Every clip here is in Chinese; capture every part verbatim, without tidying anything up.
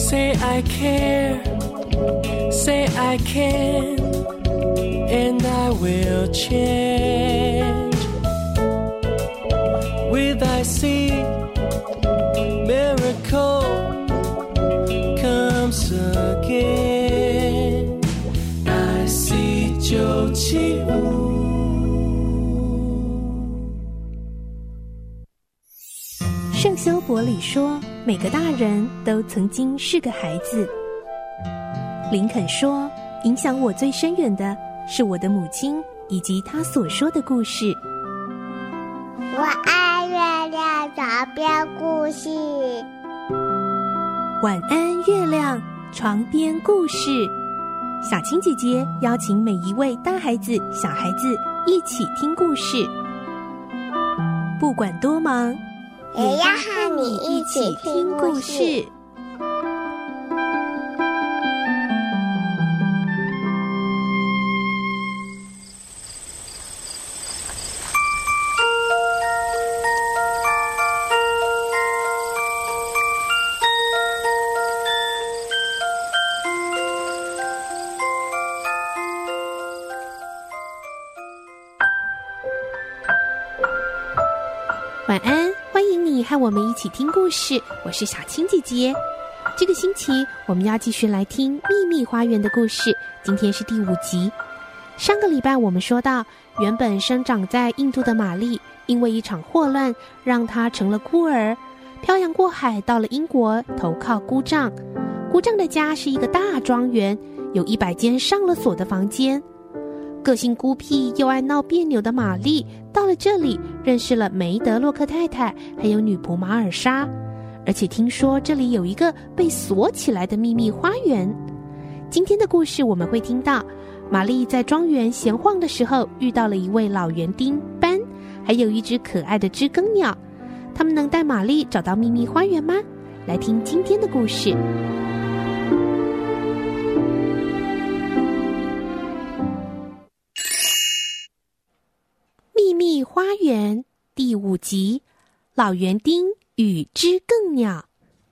Say I care, say I can, and I will change. With I see miracle comes again. I see 九七五。 圣修伯里说，每个大人都曾经是个孩子。林肯说，影响我最深远的是我的母亲以及她所说的故事。 我爱月亮床边故事。 晚安，月亮床边故事。小青姐姐邀请每一位大孩子、小孩子一起听故事，不管多忙， 也要和你一起听故事。 晚安，欢迎你和我们一起听故事，我是小青姐姐。这个星期我们要继续来听秘密花园的故事，今天是第五集。上个礼拜我们说到，原本生长在印度的玛丽，因为一场霍乱让她成了孤儿，漂洋过海到了英国投靠姑丈。姑丈的家是一个大庄园，有一百间上了锁的房间。个性孤僻又爱闹别扭的玛丽到了这里，认识了梅德洛克太太还有女仆马尔莎，而且听说这里有一个被锁起来的秘密花园。今天的故事我们会听到，玛丽在庄园闲晃的时候遇到了一位老园丁班，还有一只可爱的知更鸟。他们能带玛丽找到秘密花园吗？来听今天的故事。秘密花园第五集，老园丁与知更鸟。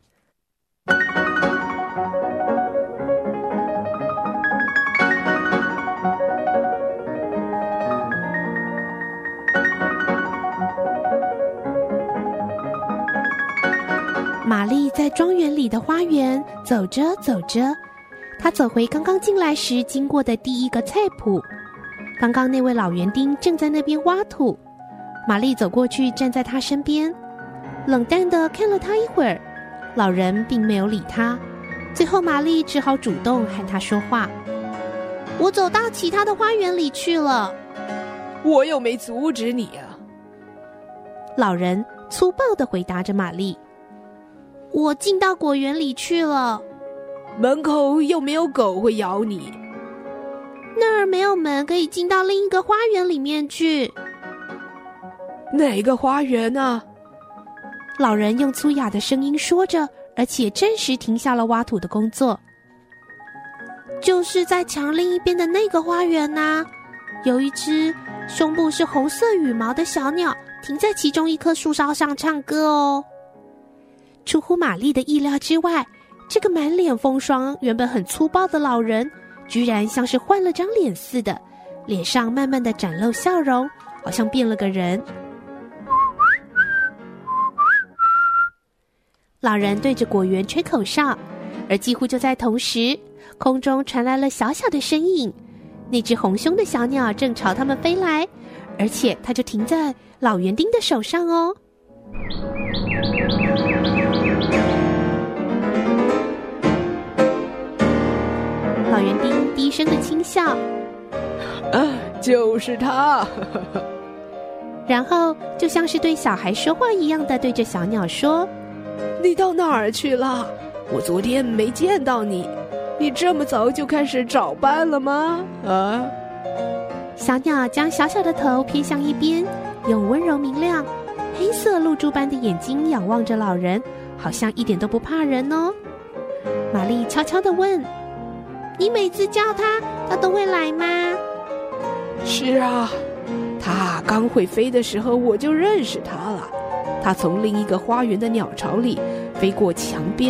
玛丽在庄园里的花园走着走着，她走回刚刚进来时经过的第一个菜圃。刚刚那位老园丁正在那边挖土，玛丽走过去站在他身边，冷淡地看了他一会儿。老人并没有理他，最后玛丽只好主动和他说话。我走到其他的花园里去了。 我又没阻止你啊。 老人粗暴地回答着玛丽。我进到果园里去了。 门口又没有狗会咬你。 那儿没有门可以进到另一个花园里面去。 哪个花园啊？ 老人用粗哑的声音说着，而且暂时停下了挖土的工作。就是在墙另一边的那个花园啊，有一只胸部是红色羽毛的小鸟停在其中一棵树梢上唱歌哦。出乎玛丽的意料之外，这个满脸风霜原本很粗暴的老人居然像是换了张脸似的，脸上慢慢的展露笑容，好像变了个人。老人对着果园吹口哨，而几乎就在同时，空中传来了小小的身影，那只红胸的小鸟正朝他们飞来，而且它就停在老园丁的手上哦。老园丁低声的轻笑， 啊，就是他。 然后就像是对小孩说话一样的对着小鸟说， 你到哪儿去了？我昨天没见到你，你这么早就开始找伴了吗？啊！ 小鸟将小小的头偏向一边，用温柔明亮黑色露珠般的眼睛仰望着老人，好像一点都不怕人哦。玛丽悄悄地问，你每次叫他，他都会来吗？ 是啊，他刚会飞的时候我就认识他了。他从另一个花园的鸟巢里飞过墙边，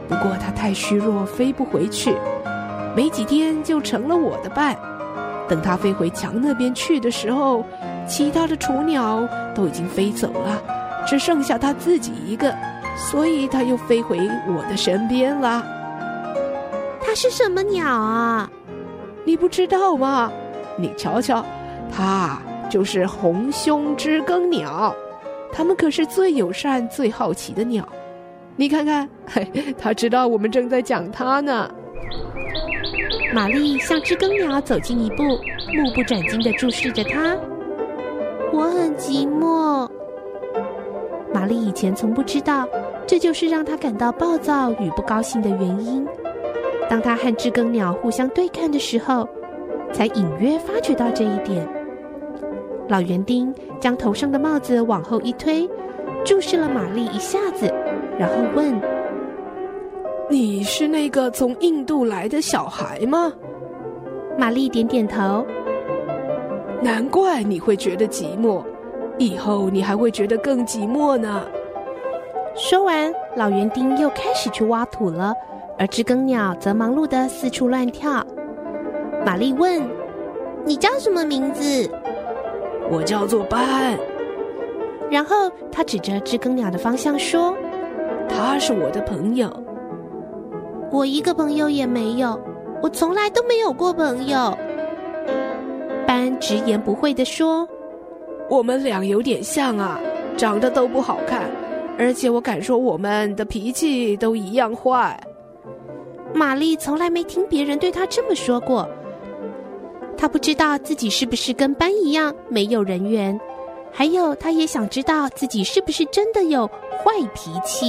不过它太虚弱，飞不回去，没几天就成了我的伴。等它飞回墙那边去的时候，其他的雏鸟都已经飞走了，只剩下它自己一个，所以它又飞回我的身边了。 它是什么鸟啊？ 你不知道吗？你瞧瞧，它就是红胸知更鸟，它们可是最友善、最好奇的鸟。你看看，嘿，它知道我们正在讲它呢。 玛丽向知更鸟走近一步，目不转睛地注视着它。我很寂寞。玛丽以前从不知道，这就是让她感到暴躁与不高兴的原因。当她和知更鸟互相对看的时候，才隐约发觉到这一点。老园丁将头上的帽子往后一推，注视了玛丽一下子，然后问： 你是那个从印度来的小孩吗？ 玛丽点点头。 难怪你会觉得寂寞，以后你还会觉得更寂寞呢。 说完，老园丁又开始去挖土了，而知更鸟则忙碌地四处乱跳。玛丽问：你叫什么名字？ 我叫做班。 然后他指着知更鸟的方向说： 他是我的朋友。 我一个朋友也没有，我从来都没有过朋友。班直言不讳地说： 我们俩有点像啊，长得都不好看，而且我敢说我们的脾气都一样坏。 玛丽从来没听别人对她这么说过，她不知道自己是不是跟班一样没有人缘，还有她也想知道自己是不是真的有坏脾气。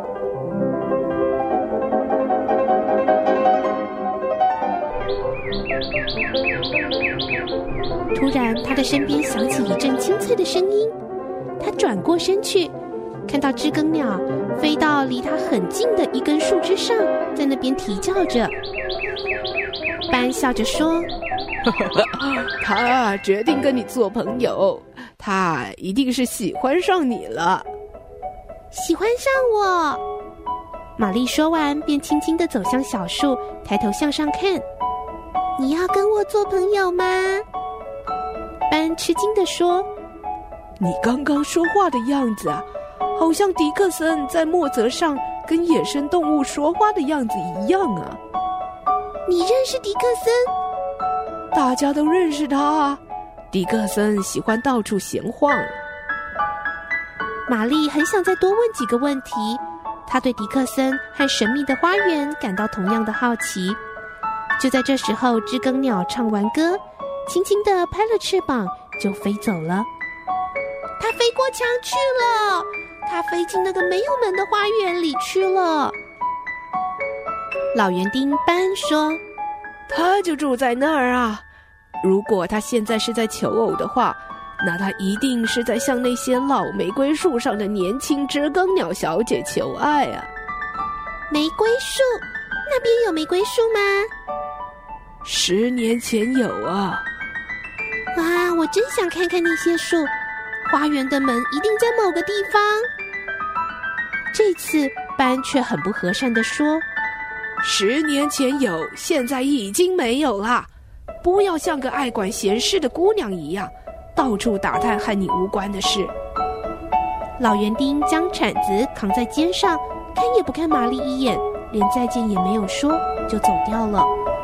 突然他的身边响起一阵清脆的声音，他转过身去，看到知更鸟飞到离他很近的一根树枝上，在那边啼叫着。班笑着说： 他决定跟你做朋友，他一定是喜欢上你了。 喜欢上我？玛丽说完便轻轻地走向小树，抬头向上看。你要跟我做朋友吗？班吃惊地说： 你刚刚说话的样子啊，好像迪克森在墨泽上跟野生动物说话的样子一样啊。 你认识迪克森？ 大家都认识他啊，迪克森喜欢到处闲晃。 玛丽很想再多问几个问题，她对迪克森和神秘的花园感到同样的好奇。就在这时候，知更鸟唱完歌，轻轻地拍了翅膀就飞走了。它飞过墙去了，它飞进那个没有门的花园里去了。老园丁班说： 他就住在那儿啊，如果他现在是在求偶的话，那他一定是在向那些老玫瑰树上的年轻知更鸟小姐求爱啊。 玫瑰树？那边有玫瑰树吗？ 十年前有啊。 哇，我真想看看那些树，花园的门一定在某个地方。这次班却很不和善地说： 十年前有，现在已经没有啦。不要像个爱管闲事的姑娘一样，到处打探和你无关的事。 老园丁将铲子扛在肩上，看也不看玛丽一眼，连再见也没有说，就走掉了。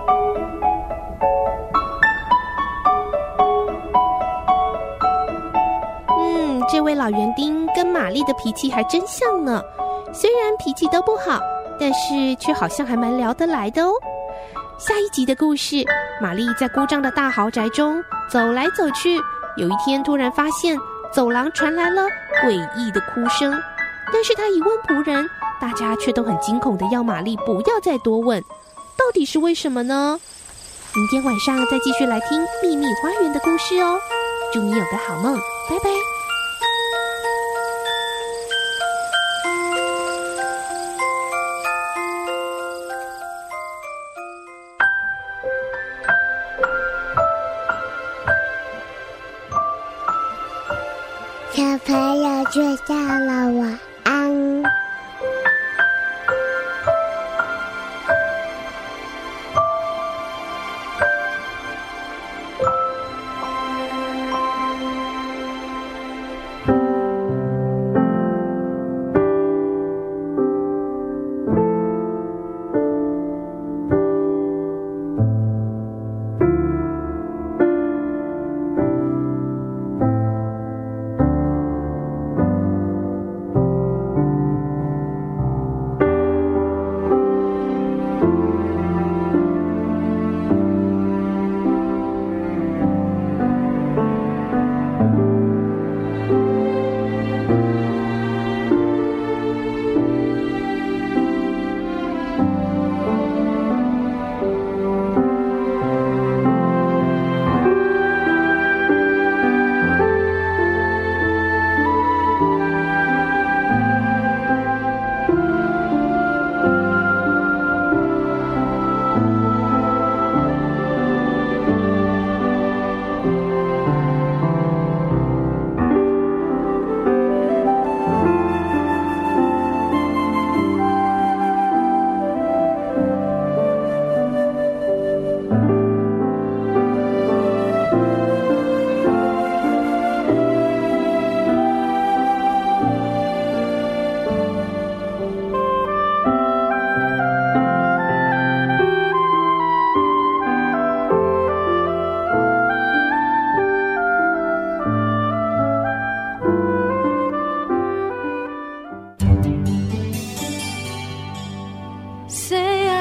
嗯，这位老园丁跟玛丽的脾气还真像呢，虽然脾气都不好，但是却好像还蛮聊得来的哦。下一集的故事，玛丽在孤张的大豪宅中走来走去，有一天突然发现走廊传来了诡异的哭声，但是她一问仆人，大家却都很惊恐地要玛丽不要再多问，到底是为什么呢？明天晚上再继续来听秘密花园的故事哦，祝你有个好梦，拜拜。 小朋友睡觉了，晚安。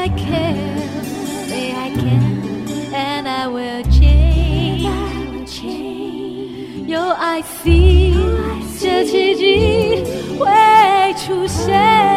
I can, say I can, and I will change.有 I see， 这奇迹会出现。